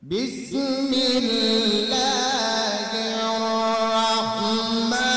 بسم الله الرحمن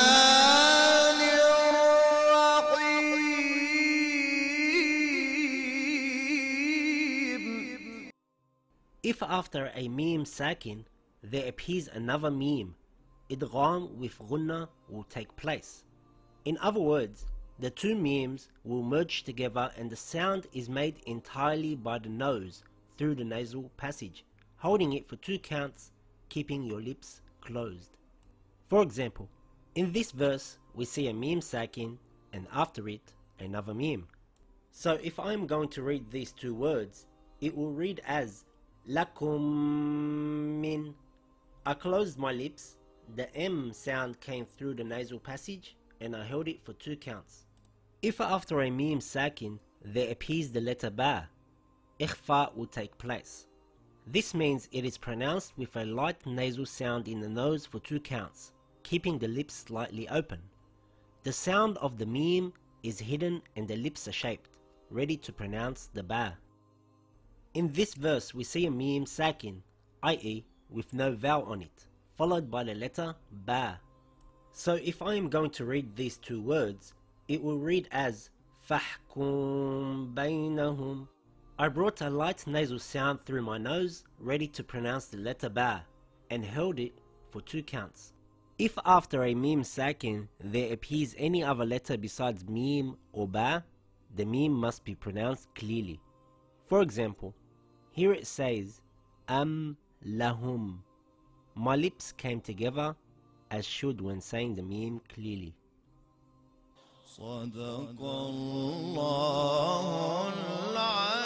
الرحيم. If after a meme sakin there appears another meme, idgham with ghunna will take place. In other words, the two memes will merge together and the sound is made entirely by the nose through the nasal passage, holding it for 2 counts, keeping your lips closed. For example, in this verse we see a meme sakin and after it another meme. So if I'm going to read these 2 words, it will read as lakum min. I closed my lips, the M sound came through the nasal passage and I held it for 2 counts. If after a meme sakin there appears the letter ba, ikhfa will take place. This means it is pronounced with a light nasal sound in the nose for 2 counts, keeping the lips slightly open. The sound of the meme is hidden and the lips are shaped, ready to pronounce the ba. In this verse we see a meme sakin, i.e. with no vowel on it, followed by the letter ba. So if I am going to read these 2 words, it will read as فَحْكُمْ بَيْنَهُمْ. I brought a light nasal sound through my nose, ready to pronounce the letter ba, and held it for 2 counts. If after a meme sakin there appears any other letter besides meme or ba, the meme must be pronounced clearly. For example, here it says lahum. My lips came together as should when saying the meme clearly. صدق الله العظيم.